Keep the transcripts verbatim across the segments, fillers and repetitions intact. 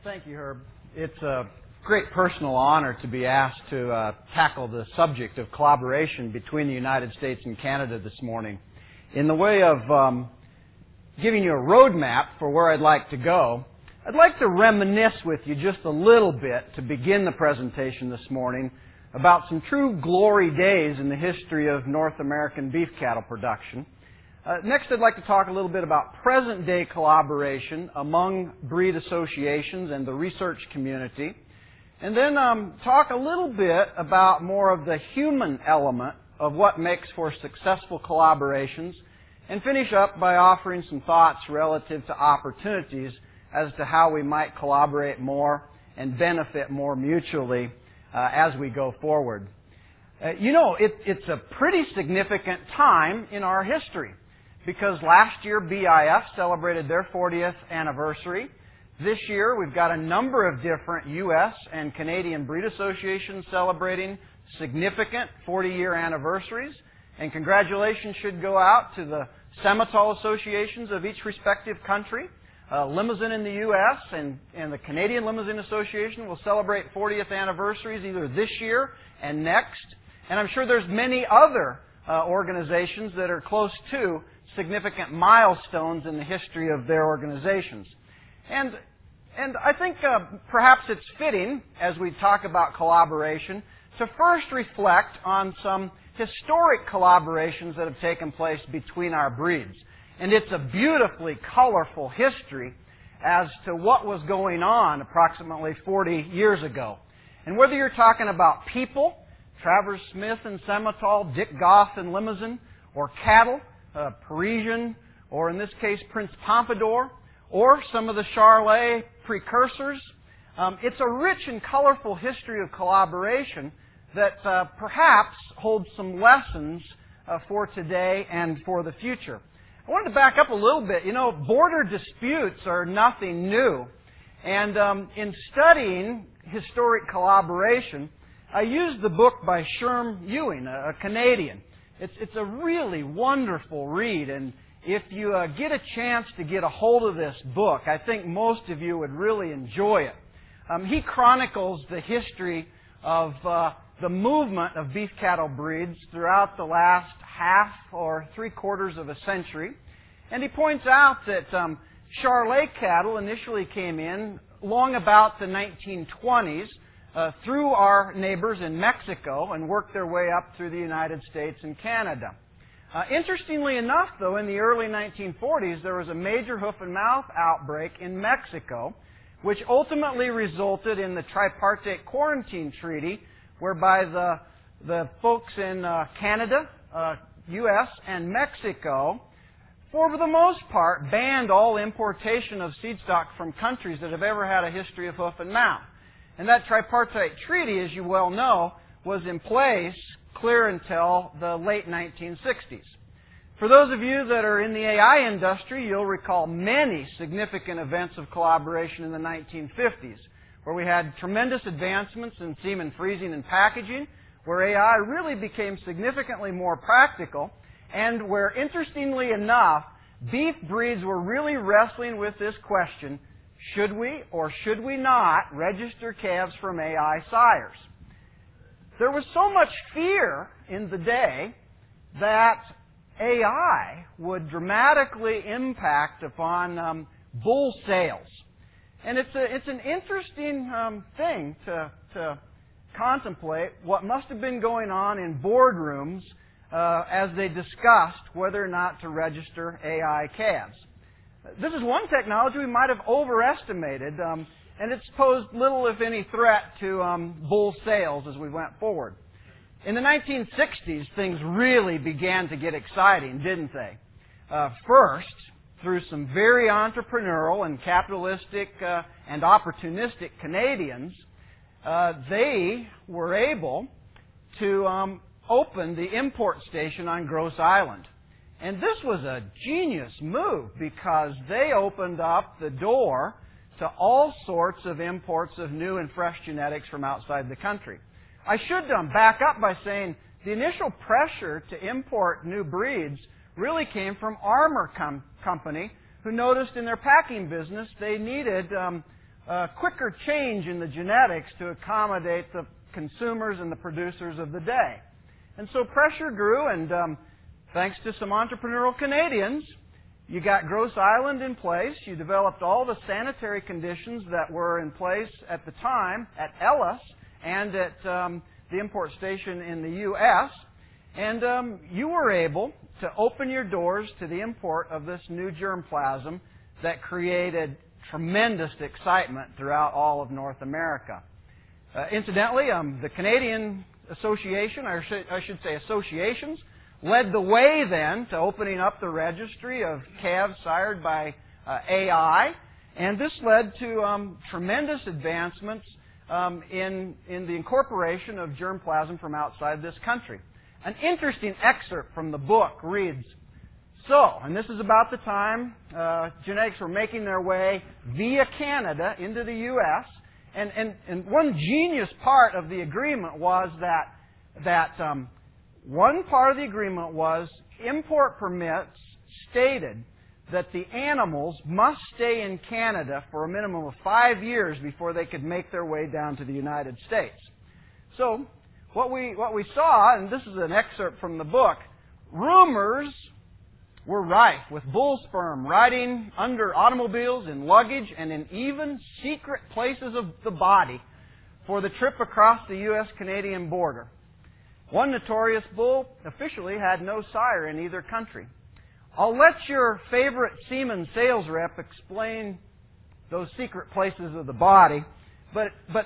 Thank you, Herb. It's a great personal honor to be asked to uh, tackle the subject of collaboration between the United States and Canada this morning. In the way of um, giving you a roadmap for where I'd like to go, I'd like to reminisce with you just a little bit to begin the presentation this morning about some true glory days in the history of North American beef cattle production. Uh, next, I'd like to talk a little bit about present-day collaboration among breed associations and the research community. And then um, talk a little bit about more of the human element of what makes for successful collaborations. And finish up by offering some thoughts relative to opportunities as to how we might collaborate more and benefit more mutually uh, as we go forward. Uh, you know, it, it's a pretty significant time in our history, because last year B I F celebrated their fortieth anniversary. This year we've got a number of different U S and Canadian breed associations celebrating significant forty-year anniversaries. And congratulations should go out to the Simmental associations of each respective country. Uh, Limousin in the U S and, and the Canadian Limousin Association will celebrate fortieth anniversaries either this year and next. And I'm sure there's many other uh, organizations that are close to significant milestones in the history of their organizations. And, and I think uh, perhaps it's fitting, as we talk about collaboration, to first reflect on some historic collaborations that have taken place between our breeds. And it's a beautifully colorful history as to what was going on approximately forty years ago. And whether you're talking about people, Travers Smith and Simmental, Dick Goff and Limousin, or cattle, uh, Parisian, or in this case Prince Pompadour, or some of the Charolais precursors, um, it's a rich and colorful history of collaboration that uh, perhaps holds some lessons uh, for today and for the future. I wanted to back up a little bit. You know, border disputes are nothing new. And um, in studying historic collaboration, I used the book by Sherm Ewing, a, a Canadian. It's, it's a really wonderful read, and if you uh, get a chance to get a hold of this book, I think most of you would really enjoy it. Um, he chronicles the history of uh, the movement of beef cattle breeds throughout the last half or three quarters of a century. And he points out that um, Charolais cattle initially came in long about the nineteen twenties uh, through our neighbors in Mexico and worked their way up through the United States and Canada. Uh, interestingly enough, though, in the early nineteen forties, there was a major hoof and mouth outbreak in Mexico, which ultimately resulted in the Tripartite Quarantine Treaty, whereby the the folks in uh, Canada, uh, U S, and Mexico, for the most part, banned all importation of seed stock from countries that have ever had a history of hoof and mouth. And that Tripartite Treaty, as you well know, was in place clear until the late nineteen sixties. For those of you that are in the A I industry, you'll recall many significant events of collaboration in the nineteen fifties, where we had tremendous advancements in semen freezing and packaging, where A I really became significantly more practical, and where, interestingly enough, beef breeds were really wrestling with this question: should we or should we not register calves from A I sires? There was so much fear in the day that A I would dramatically impact upon um, bull sales. And it's, a, it's an interesting um, thing to, to contemplate what must have been going on in boardrooms uh, as they discussed whether or not to register A I calves. This is one technology we might have overestimated, um, and it's posed little, if any, threat to um, bull sales as we went forward. In the nineteen sixties, things really began to get exciting, didn't they? Uh, first, through some very entrepreneurial and capitalistic uh, and opportunistic Canadians, uh, they were able to um, open the import station on Gross Island. And this was a genius move because they opened up the door to all sorts of imports of new and fresh genetics from outside the country. I should um, back up by saying the initial pressure to import new breeds really came from Armour Com- Company, who noticed in their packing business they needed um, uh, quicker change in the genetics to accommodate the consumers and the producers of the day. And so pressure grew, and um, thanks to some entrepreneurial Canadians, you got Gross Island in place. You developed all the sanitary conditions that were in place at the time at Ellis and at um, the import station in the U S And um, you were able to open your doors to the import of this new germplasm that created tremendous excitement throughout all of North America. Uh, incidentally, um, the Canadian Association, or sh- I should say associations, led the way then to opening up the registry of calves sired by uh, A I, and this led to um, tremendous advancements um, in, in the incorporation of germplasm from outside this country. An interesting excerpt from the book reads, so, and this is about the time uh, genetics were making their way via Canada into the U S, and, and, and one genius part of the agreement was that, that um, one part of the agreement was import permits stated that the animals must stay in Canada for a minimum of five years before they could make their way down to the United States. So, what we, what we saw, and this is an excerpt from the book, rumors were rife with bull sperm riding under automobiles, in luggage, and in even secret places of the body for the trip across the U S Canadian border. One notorious bull officially had no sire in either country. I'll let your favorite semen sales rep explain those secret places of the body, but but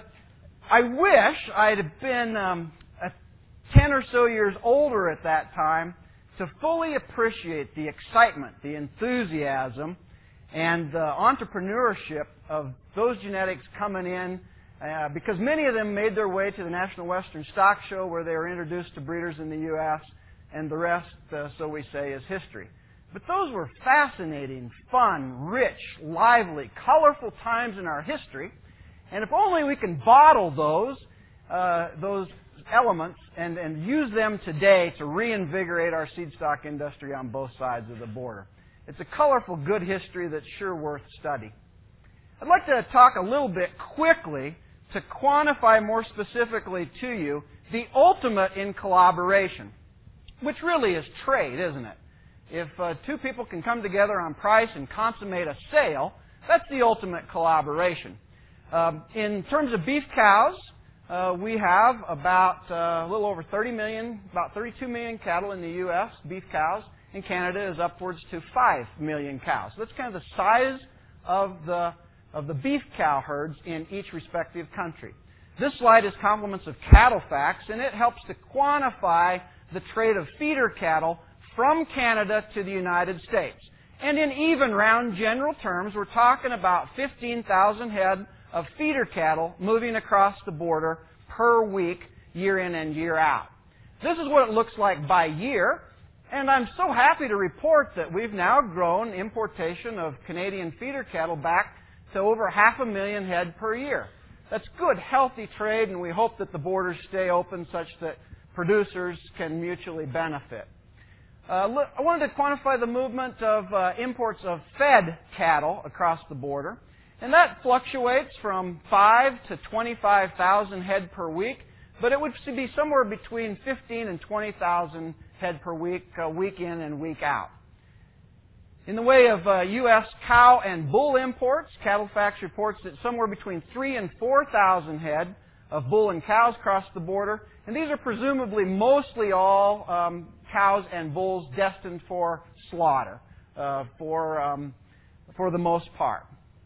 I wish I'd have been um, a ten or so years older at that time to fully appreciate the excitement, the enthusiasm, and the entrepreneurship of those genetics coming in, uh, because many of them made their way to the National Western Stock Show where they were introduced to breeders in the U S, and the rest, uh, so we say, is history. But those were fascinating, fun, rich, lively, colorful times in our history, and if only we can bottle those, uh, those elements and, and use them today to reinvigorate our seed stock industry on both sides of the border. It's a colorful, good history that's sure worth study. I'd like to talk a little bit quickly to quantify more specifically to you the ultimate in collaboration, which really is trade, isn't it? If uh, two people can come together on price and consummate a sale, that's the ultimate collaboration. Um, in terms of beef cows, uh, we have about uh, a little over thirty million, about thirty-two million cattle in the U S, beef cows. In Canada is upwards to five million cows. So that's kind of the size of the, of the beef cow herds in each respective country. This slide is complements of cattle facts, and it helps to quantify the trade of feeder cattle from Canada to the United States. And in even round general terms, we're talking about fifteen thousand head of feeder cattle moving across the border per week, year in and year out. This is what it looks like by year, and I'm so happy to report that we've now grown importation of Canadian feeder cattle back to over half a million head per year. That's good, healthy trade, and we hope that the borders stay open such that producers can mutually benefit. Uh, look, I wanted to quantify the movement of uh, imports of fed cattle across the border, and that fluctuates from five to twenty-five thousand head per week, but it would be somewhere between fifteen and twenty thousand head per week, uh, week in and week out. In the way of uh, U S cow and bull imports, CattleFax reports that somewhere between three and four thousand head of bull and cows cross the border, and these are presumably mostly all um, cows and bulls destined for slaughter, uh, for um, for the most part.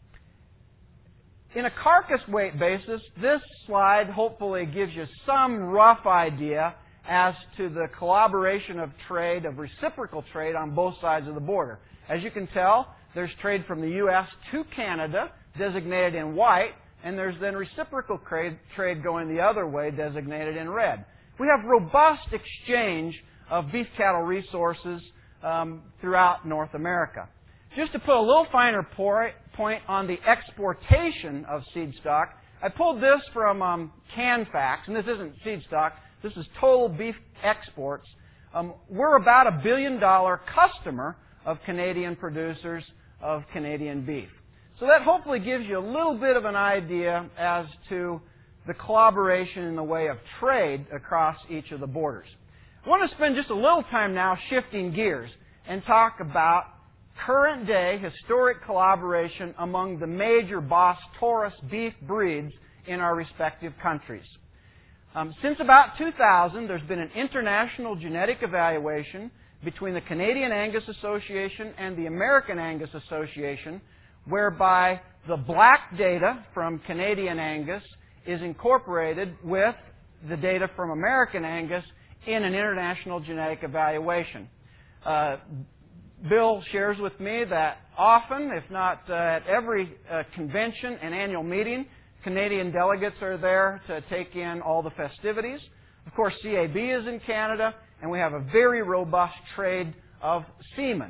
In a carcass weight basis, this slide hopefully gives you some rough idea as to the collaboration of trade, of reciprocal trade on both sides of the border. As you can tell, there's trade from the U S to Canada, designated in white, and there's then reciprocal trade going the other way, designated in red. We have robust exchange of beef cattle resources um, throughout North America. Just to put a little finer point on the exportation of seed stock, I pulled this from um, CanFax, and this isn't seed stock, this is total beef exports. Um, we're about a billion dollar customer of Canadian producers of Canadian beef. So that hopefully gives you a little bit of an idea as to the collaboration in the way of trade across each of the borders. I want to spend just a little time now shifting gears and talk about current day historic collaboration among the major Bos Taurus beef breeds in our respective countries. Um, since about two thousand, there's been an international genetic evaluation between the Canadian Angus Association and the American Angus Association, whereby the black data from Canadian Angus is incorporated with the data from American Angus in an international genetic evaluation. Uh, Bill shares with me that often, if not uh, at every uh, convention and annual meeting, Canadian delegates are there to take in all the festivities. Of course, C A B is in Canada, and we have a very robust trade of semen.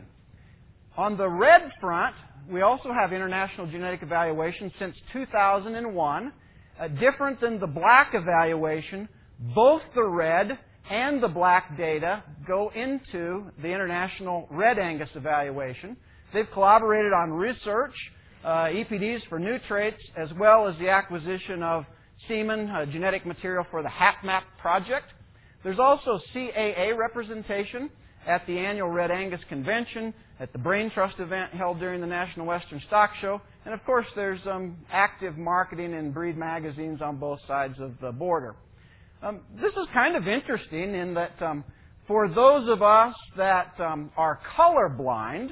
On the red front, we also have international genetic evaluation since two thousand one. Uh, different than the black evaluation, both the red and the black data go into the international red Angus evaluation. They've collaborated on research, uh, E P Ds for new traits, as well as the acquisition of semen, uh, genetic material for the HapMap project. There's also C A A representation at the annual Red Angus Convention, at the Brain Trust event held during the National Western Stock Show, and of course there's um, active marketing in breed magazines on both sides of the border. Um, this is kind of interesting in that um, for those of us that um, are colorblind,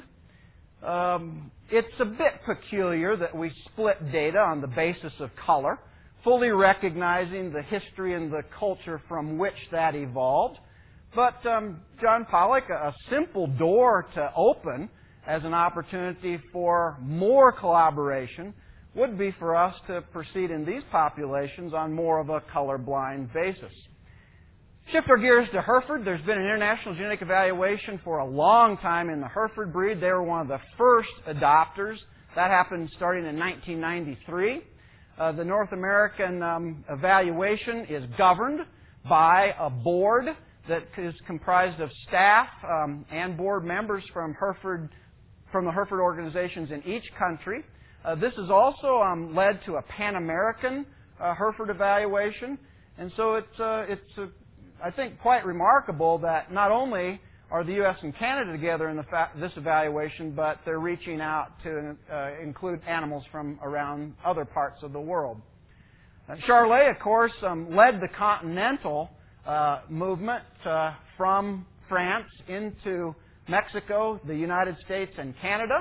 um, it's a bit peculiar that we split data on the basis of color, fully recognizing the history and the culture from which that evolved. But um, John Pollock, a simple door to open as an opportunity for more collaboration would be for us to proceed in these populations on more of a colorblind basis. Shift our gears to Hereford. There's been an international genetic evaluation for a long time in the Hereford breed. They were one of the first adopters. That happened starting in nineteen ninety-three. Uh, the North American um, evaluation is governed by a board that is comprised of staff um, and board members from Hereford, from the Hereford organizations in each country. Uh, this has also um, led to a Pan-American uh, Hereford evaluation, and so it's uh, it's uh, I think quite remarkable that not only are the U S and Canada together in the fa- this evaluation, but they're reaching out to uh, include animals from around other parts of the world. Uh, Charolais, of course, um, led the continental uh, movement uh, from France into Mexico, the United States, and Canada.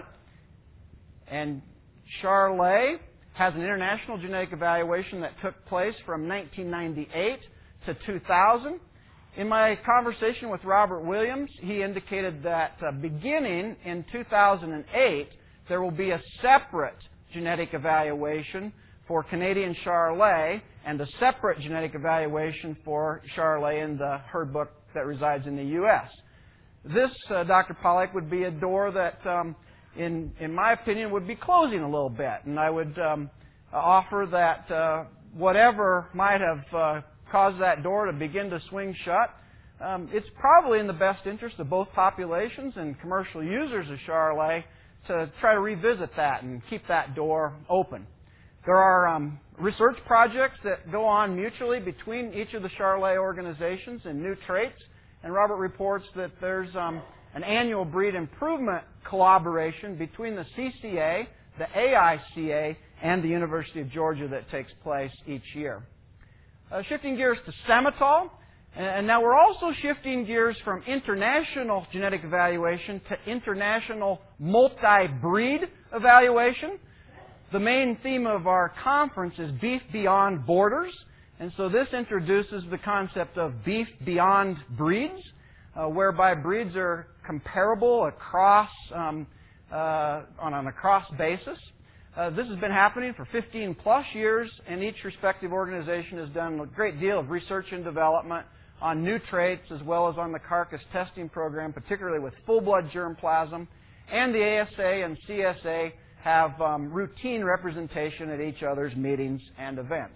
And Charolais has an international genetic evaluation that took place from nineteen ninety-eight to two thousand. In my conversation with Robert Williams, he indicated that uh, beginning in two thousand eight, there will be a separate genetic evaluation for Canadian Charolais and a separate genetic evaluation for Charolais in the herd book that resides in the U S. This, uh, Doctor Pollock, would be a door that, um, in in my opinion, would be closing a little bit, and I would um, offer that uh, whatever might have uh, caused that door to begin to swing shut, um, it's probably in the best interest of both populations and commercial users of Charolais to try to revisit that and keep that door open. There are um, research projects that go on mutually between each of the Charolais organizations in new traits, and Robert reports that there's um, an annual breed improvement collaboration between the C C A, the A I C A, and the University of Georgia that takes place each year. Uh, shifting gears to Simmental, and now we're also shifting gears from international genetic evaluation to international multi-breed evaluation. The main theme of our conference is Beef Beyond Borders, and so this introduces the concept of beef beyond breeds, uh, whereby breeds are comparable across um, uh, on an across basis. Uh, this has been happening for fifteen plus years, and each respective organization has done a great deal of research and development on new traits as well as on the carcass testing program, particularly with full blood germplasm. And the A S A and C S A have um, routine representation at each other's meetings and events.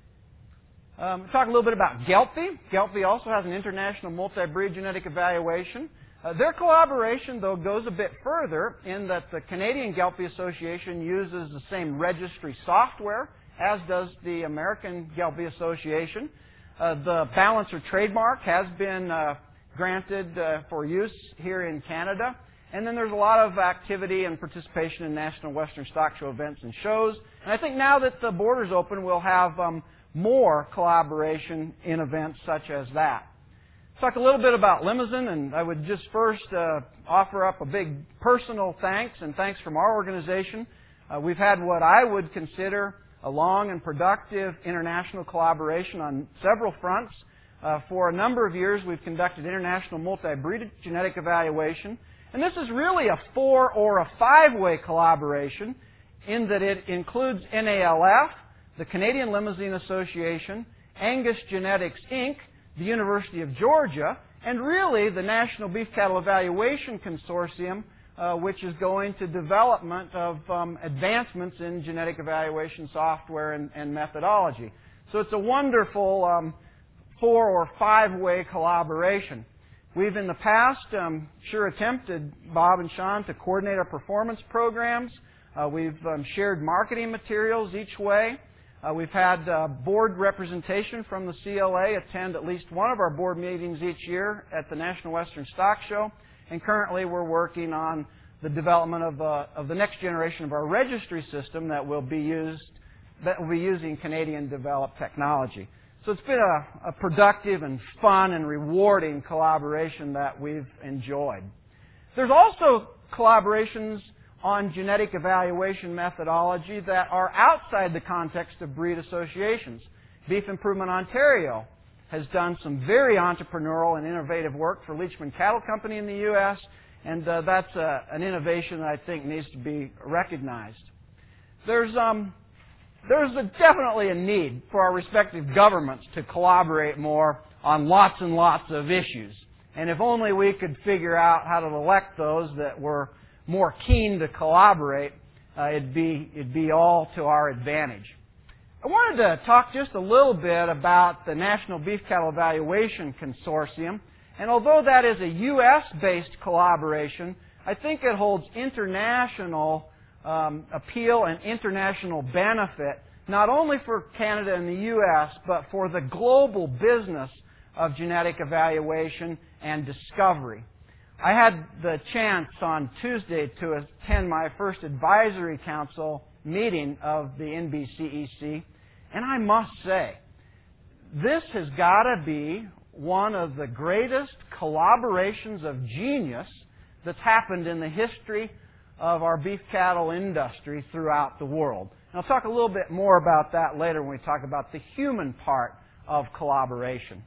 Um, talk a little bit about Gelbvieh. Gelbvieh also has an international multi-breed genetic evaluation. Uh, their collaboration, though, goes a bit further in that the Canadian Gelbvieh Association uses the same registry software as does the American Gelbvieh Association. Uh, the Balancer trademark has been uh, granted uh, for use here in Canada. And then there's a lot of activity and participation in National Western Stock Show events and shows. And I think now that the border's open, we'll have um, more collaboration in events such as that. Talk a little bit about Limousin, and I would just first uh, offer up a big personal thanks, and thanks from our organization. Uh, we've had what I would consider a long and productive international collaboration on several fronts. Uh, for a number of years, we've conducted international multi-breed genetic evaluation, and this is really a four or a five-way collaboration in that it includes N A L F, the Canadian Limousin Association, Angus Genetics, Incorporated, the University of Georgia, and really the National Beef Cattle Evaluation Consortium, uh, which is going to development of um, advancements in genetic evaluation software and, and methodology. So it's a wonderful um, four or five-way collaboration. We've in the past um, sure attempted, Bob and Sean, to coordinate our performance programs. Uh, we've um, shared marketing materials each way. Uh, we've had uh, board representation from the C L A attend at least one of our board meetings each year at the National Western Stock Show. And currently we're working on the development of, uh, of the next generation of our registry system that will be used, that will be using Canadian-developed technology. So it's been a, a productive and fun and rewarding collaboration that we've enjoyed. There's also collaborations on genetic evaluation methodology that are outside the context of breed associations. Beef Improvement Ontario has done some very entrepreneurial and innovative work for Leachman Cattle Company in the U S, and uh, that's uh, an innovation that I think needs to be recognized. There's um, there's a, definitely a need for our respective governments to collaborate more on lots and lots of issues. And if only we could figure out how to elect those that were more keen to collaborate, uh, it'd be it'd be all to our advantage. I wanted to talk just a little bit about the National Beef Cattle Evaluation Consortium, and although that is a U S-based collaboration, I think it holds international um, appeal and international benefit, not only for Canada and the U S, but for the global business of genetic evaluation and discovery. I had the chance on Tuesday to attend my first advisory council meeting of the N B C E C, and I must say, this has got to be one of the greatest collaborations of genius that's happened in the history of our beef cattle industry throughout the world. And I'll talk a little bit more about that later when we talk about the human part of collaboration.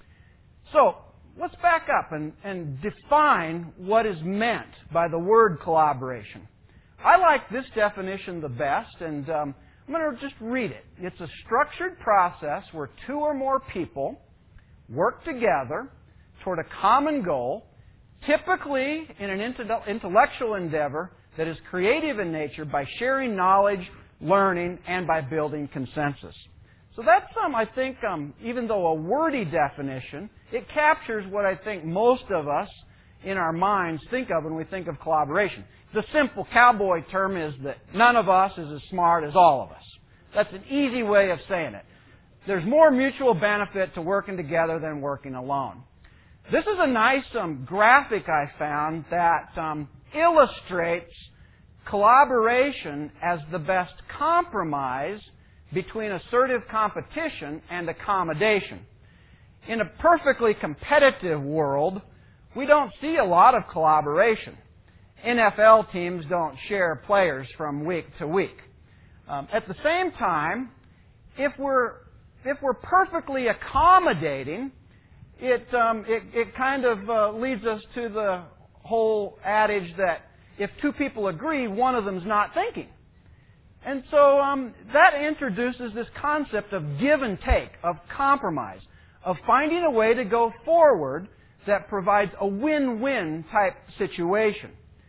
So, let's back up and, and define what is meant by the word collaboration. I like this definition the best, and um, I'm going to just read it. It's a structured process where two or more people work together toward a common goal, typically in an intellectual endeavor that is creative in nature by sharing knowledge, learning, and by building consensus. So that's, um, I think, um, even though a wordy definition, it captures what I think most of us in our minds think of when we think of collaboration. The simple cowboy term is that none of us is as smart as all of us. That's an easy way of saying it. There's more mutual benefit to working together than working alone. This is a nice um, graphic I found that um, illustrates collaboration as the best compromise between assertive competition and accommodation. In a perfectly competitive world, we don't see a lot of collaboration. N F L teams don't share players from week to week. Um, at the same time, if we're if we're perfectly accommodating, it um, it, it kind of uh, leads us to the whole adage that if two people agree, one of them's not thinking. And so um, that introduces this concept of give and take, of compromise, of finding a way to go forward that provides a win-win type situation.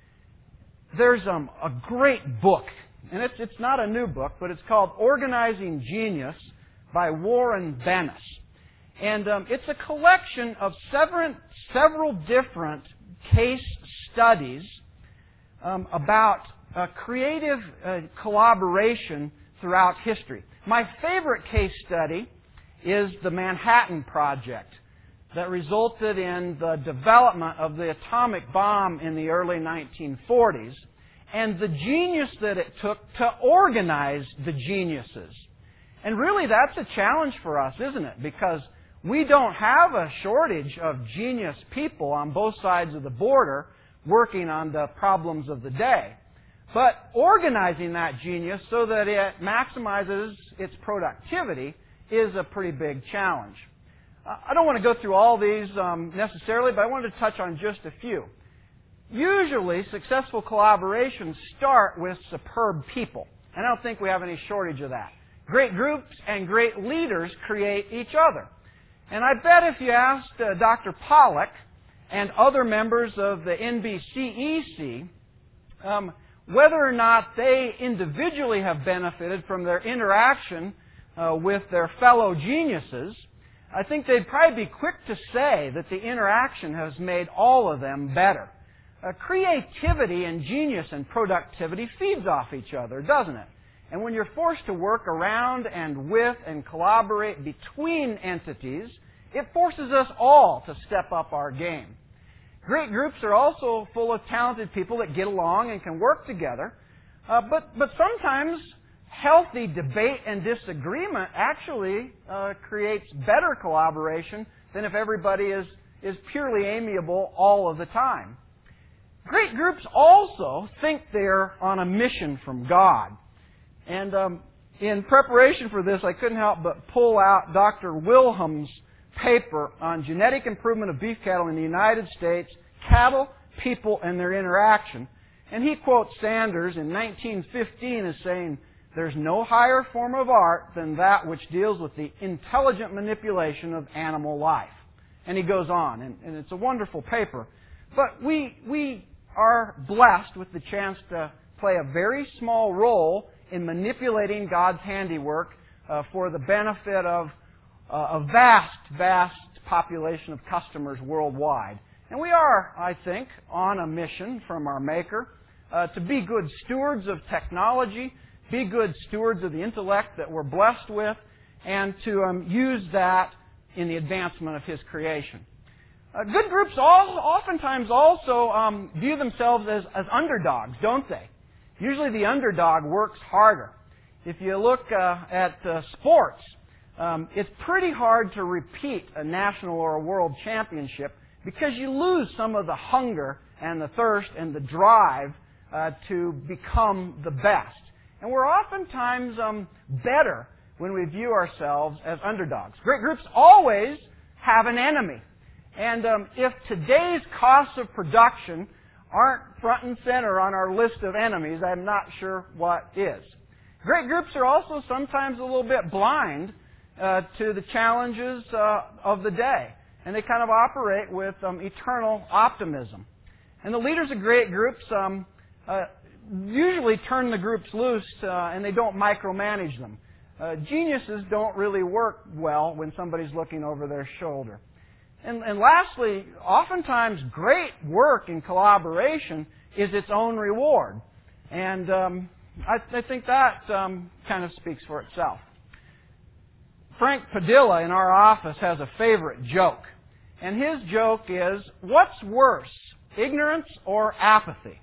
There's um, a great book, and it's, it's not a new book, but it's called Organizing Genius by Warren Bennis. And um, it's a collection of several, several different case studies um, about uh, creative uh, collaboration throughout history. My favorite case study is the Manhattan Project that resulted in the development of the atomic bomb in the early nineteen forties and the genius that it took to organize the geniuses. And really that's a challenge for us, isn't it? Because we don't have a shortage of genius people on both sides of the border working on the problems of the day. But organizing that genius so that it maximizes its productivity is a pretty big challenge. I don't want to go through all these um, necessarily, but I wanted to touch on just a few. Usually, successful collaborations start with superb people. And I don't think we have any shortage of that. Great groups and great leaders create each other. And I bet if you asked uh, Doctor Pollack and other members of the N B C E C um, whether or not they individually have benefited from their interaction uh, with their fellow geniuses, I think they'd probably be quick to say that the interaction has made all of them better. Uh, creativity and genius and productivity feeds off each other, doesn't it? And when you're forced to work around and with and collaborate between entities, it forces us all to step up our game. Great groups are also full of talented people that get along and can work together. Uh, but, but sometimes healthy debate and disagreement actually uh, creates better collaboration than if everybody is, is purely amiable all of the time. Great groups also think they're on a mission from God. And um, in preparation for this, I couldn't help but pull out Doctor Wilhelm's paper on genetic improvement of beef cattle in the United States, cattle, people, and their interaction. And he quotes Sanders in nineteen fifteen as saying, "There's no higher form of art than that which deals with the intelligent manipulation of animal life." And he goes on, and, and it's a wonderful paper. But we, we are blessed with the chance to play a very small role in manipulating God's handiwork uh, for the benefit of uh, a vast, vast population of customers worldwide. And we are, I think, on a mission from our Maker uh, to be good stewards of technology, be good stewards of the intellect that we're blessed with, and to um, use that in the advancement of His creation. Uh, good groups all, oftentimes also um, view themselves as, as underdogs, don't they? Usually the underdog works harder. If you look uh, at uh, sports, um, it's pretty hard to repeat a national or a world championship because you lose some of the hunger and the thirst and the drive uh, to become the best. And we're oftentimes um, better when we view ourselves as underdogs. Great groups always have an enemy. And um, if today's costs of production aren't front and center on our list of enemies, I'm not sure what is. Great groups are also sometimes a little bit blind uh, to the challenges uh, of the day. And they kind of operate with um, eternal optimism. And the leaders of great groups um, uh, usually turn the groups loose uh, and they don't micromanage them. Uh, geniuses don't really work well when somebody's looking over their shoulder. And, and lastly, oftentimes great work in collaboration is its own reward. And um, I, I think that um, kind of speaks for itself. Frank Padilla in our office has a favorite joke. And his joke is, what's worse, ignorance or apathy?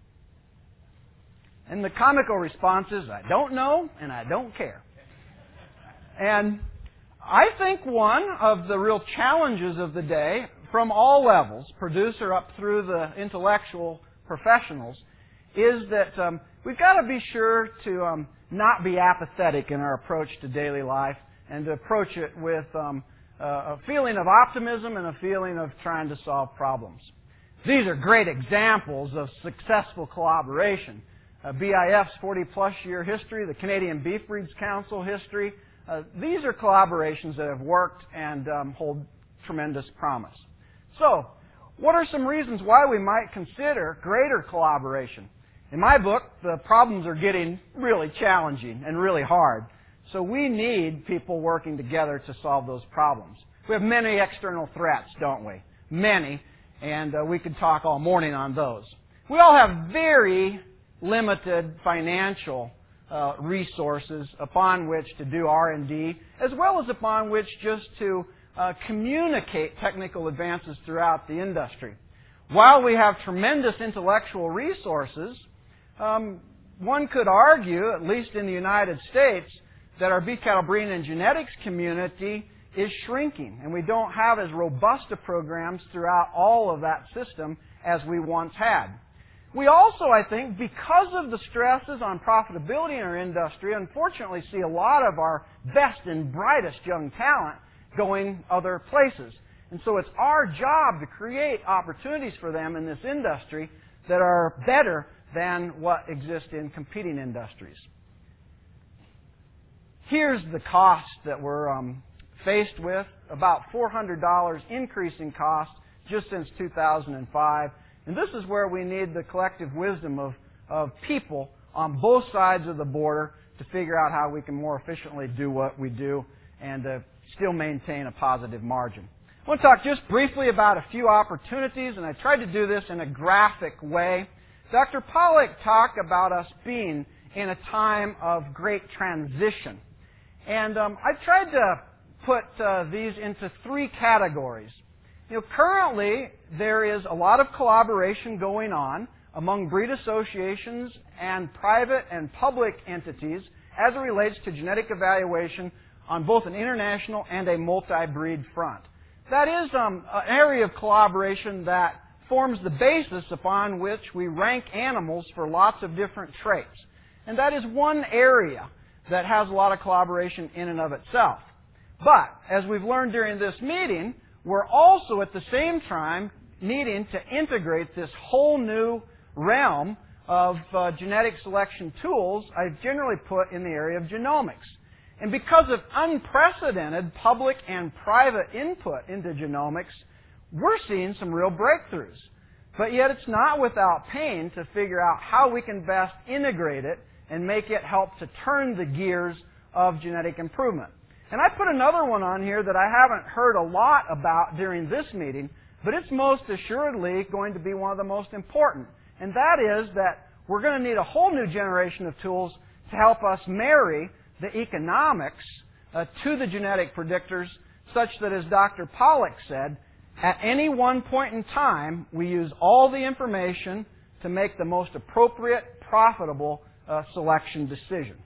And the comical response is, I don't know and I don't care. And I think one of the real challenges of the day, from all levels, producer up through the intellectual professionals, is that um, we've got to be sure to um, not be apathetic in our approach to daily life and to approach it with um, uh, a feeling of optimism and a feeling of trying to solve problems. These are great examples of successful collaboration. Uh, B I F's forty-plus year history, the Canadian Beef Breeds Council history, Uh, these are collaborations that have worked and um, hold tremendous promise. So, what are some reasons why we might consider greater collaboration? In my book, the problems are getting really challenging and really hard. So we need people working together to solve those problems. We have many external threats, don't we? Many. and uh, we could talk all morning on those. We all have very limited financial uh, resources upon which to do R and D, as well as upon which just to uh, communicate technical advances throughout the industry. While we have tremendous intellectual resources, um, one could argue, at least in the United States, that our beef cattle breeding and genetics community is shrinking, and we don't have as robust a programs throughout all of that system as we once had. We also, I think, because of the stresses on profitability in our industry, unfortunately see a lot of our best and brightest young talent going other places. And so it's our job to create opportunities for them in this industry that are better than what exists in competing industries. Here's the cost that we're um, faced with, about four hundred dollars increase in cost just since two thousand five. And this is where we need the collective wisdom of, of people on both sides of the border to figure out how we can more efficiently do what we do and uh, still maintain a positive margin. I want to talk just briefly about a few opportunities, and I tried to do this in a graphic way. Doctor Pollack talked about us being in a time of great transition. And um, I've tried to put uh, these into three categories. You know, currently, there is a lot of collaboration going on among breed associations and private and public entities as it relates to genetic evaluation on both an international and a multi-breed front. That is um, an area of collaboration that forms the basis upon which we rank animals for lots of different traits. And that is one area that has a lot of collaboration in and of itself. But, as we've learned during this meeting, we're also at the same time needing to integrate this whole new realm of uh, genetic selection tools I've generally put in the area of genomics. And because of unprecedented public and private input into genomics, we're seeing some real breakthroughs. But yet it's not without pain to figure out how we can best integrate it and make it help to turn the gears of genetic improvement. And I put another one on here that I haven't heard a lot about during this meeting, but it's most assuredly going to be one of the most important. And that is that we're going to need a whole new generation of tools to help us marry the economics uh, to the genetic predictors such that, as Doctor Pollack said, at any one point in time, we use all the information to make the most appropriate, profitable uh, selection decision.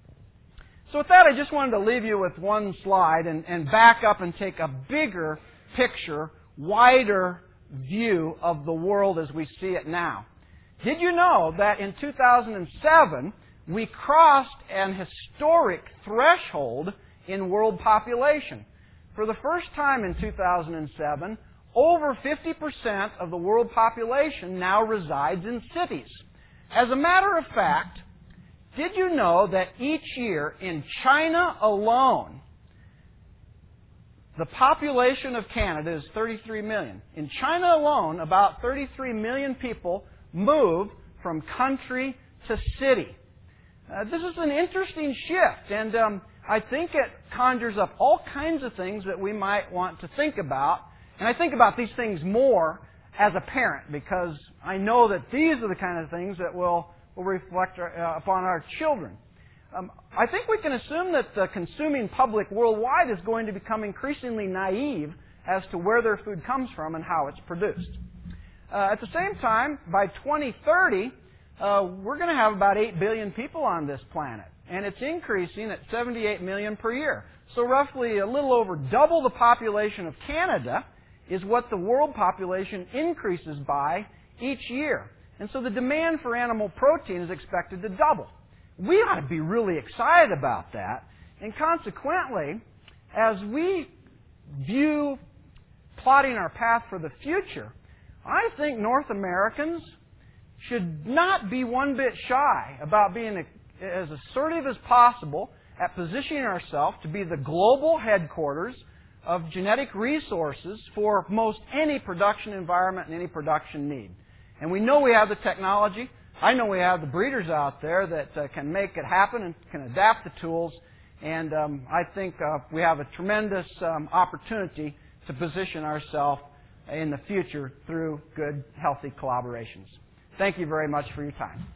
So with that, I just wanted to leave you with one slide and, and back up and take a bigger picture, wider view of the world as we see it now. Did you know that in two thousand seven, we crossed an historic threshold in world population? For the first time in two thousand seven, over fifty percent of the world population now resides in cities. As a matter of fact, did you know that each year in China alone, the population of Canada is thirty-three million. In China alone, about thirty-three million people move from country to city. Uh, this is an interesting shift, and um, I think it conjures up all kinds of things that we might want to think about. And I think about these things more as a parent, because I know that these are the kind of things that will, will reflect our, uh, upon our children. Um, I think we can assume that the consuming public worldwide is going to become increasingly naive as to where their food comes from and how it's produced. Uh, at the same time, by twenty thirty, uh, we're going to have about eight billion people on this planet, and it's increasing at seventy-eight million per year. So roughly a little over double the population of Canada is what the world population increases by each year. And so the demand for animal protein is expected to double. We ought to be really excited about that. And consequently, as we view plotting our path for the future, I think North Americans should not be one bit shy about being as assertive as possible at positioning ourselves to be the global headquarters of genetic resources for most any production environment and any production need. And we know we have the technology. I know we have the breeders out there that uh, can make it happen and can adapt the tools. And um, I think uh, we have a tremendous um, opportunity to position ourselves in the future through good, healthy collaborations. Thank you very much for your time.